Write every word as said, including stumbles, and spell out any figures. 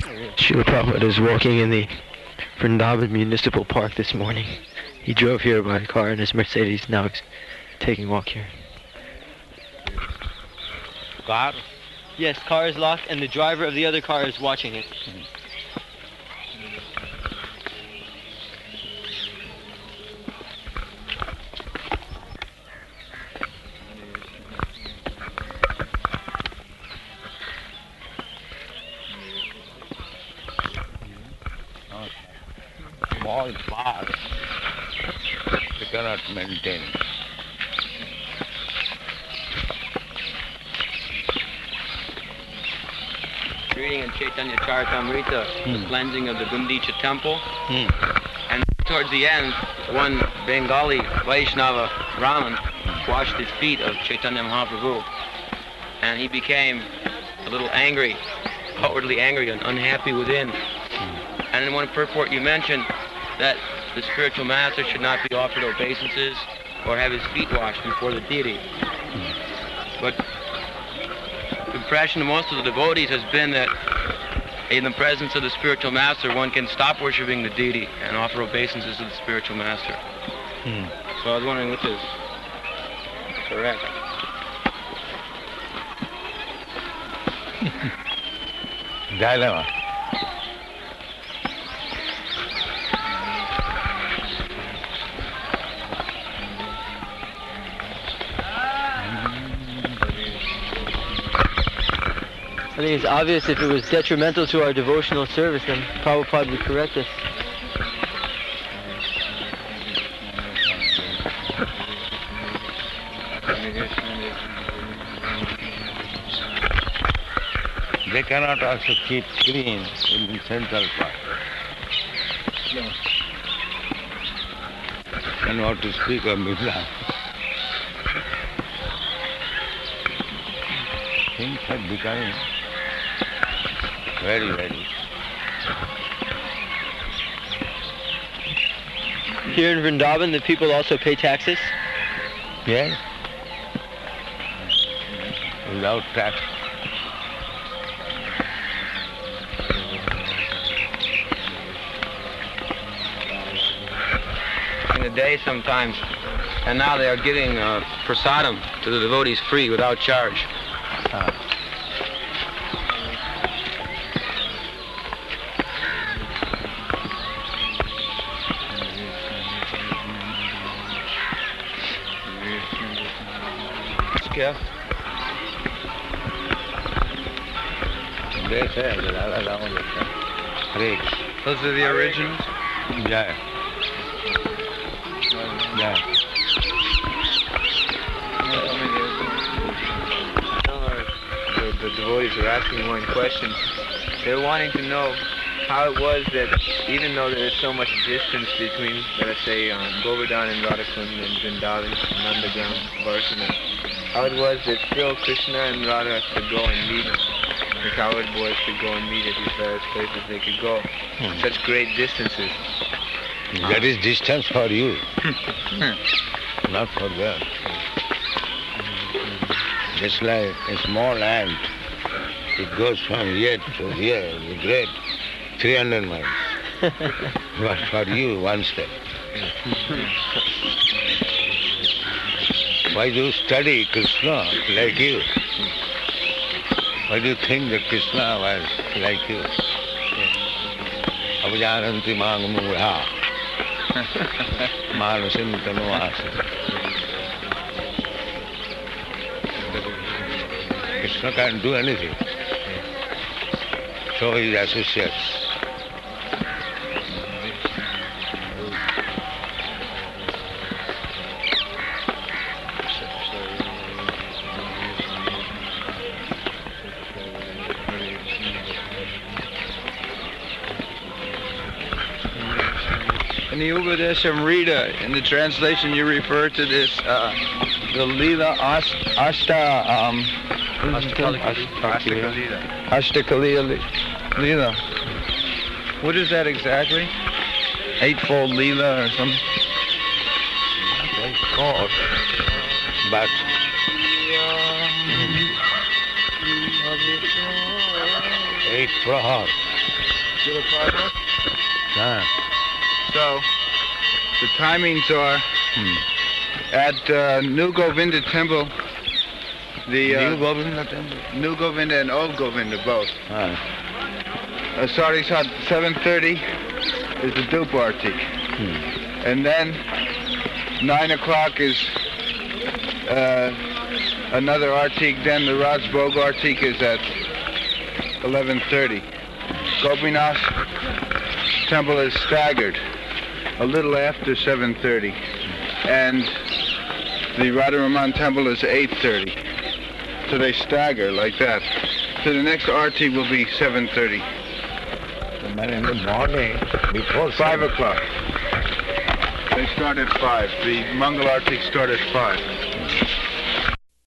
Srila Prabhupada is walking in the Vrindavan Municipal Park this morning. He drove here by car in his Mercedes. Now he's taking a walk here. Car? Yes, car is locked and the driver of the other car is watching it. Small park, they cannot maintain. Reading in Chaitanya Charitamrita, Hmm. the cleansing of the Gundicha temple, Hmm. and towards the end, one Bengali Vaishnava Brahmin washed his feet of Chaitanya Mahaprabhu, and he became a little angry, outwardly angry and unhappy within. And in one purport you mentioned that the spiritual master should not be offered obeisances or have his feet washed before the deity. But the impression of most of the devotees has been that in the presence of the spiritual master, one can stop worshiping the deity and offer obeisances to the spiritual master. Hmm. So I was wondering which is correct. Dilemma. I think it's obvious if it was detrimental to our devotional service, then Prabhupada would correct us. They cannot also keep clean in the central part. And what to speak of Mithila. Things are becoming very, very. Here in Vrindavan, the people also pay taxes. Yes? Without tax. In the day sometimes, and now they are giving uh, prasadam to the devotees free without charge. Ah. Yeah. They say that I don't know. Grapes. Those are the originals? Yeah. Yeah. The, the devotees are asking one question. They're wanting to know how it was that even though there is so much distance between, let us say, um, Govardhan and Radhakund and Vrindavan, Nandagram, Varsana, how it was that still Krishna and Radha could go and meet, the cowherd boys could go and meet at these various places they could go, Hmm. such great distances. That is distance for you, not for them. Just like a small ant, it goes from here to here, the great three hundred miles. But for you, one step. Why do you study Krishna like you? Why do you think that Krishna was like you? Abhijananti mang mudha. Manasim tanuasa. Krishna can't do anything. So his associates. In the Upadeshamrita, in the translation you refer to this, uh, the Leela Ast- Ashta, um, Ashtakalila. Ashtakaliya Leela. What is that exactly? Eightfold Leela or something? Very short, but eight prahar. Still at five o'clock? Ah. So, the timings are Hmm. at uh, New Govinda Temple, the uh, New Govinda temple? New Govinda and Old Govinda both. Ah. Uh, starting at seven thirty is the Dup Artik. Hmm. And then nine o'clock is uh, another Artik. Then the Rajbog Artik is at eleven thirty. Gopinath Temple is staggered a little after seven thirty. And the Radharaman Temple is eight thirty. So they stagger like that. So the next Arti will be seven thirty. And in the morning, before Five seven- o'clock. They start at five. The Mangal Artik start at five.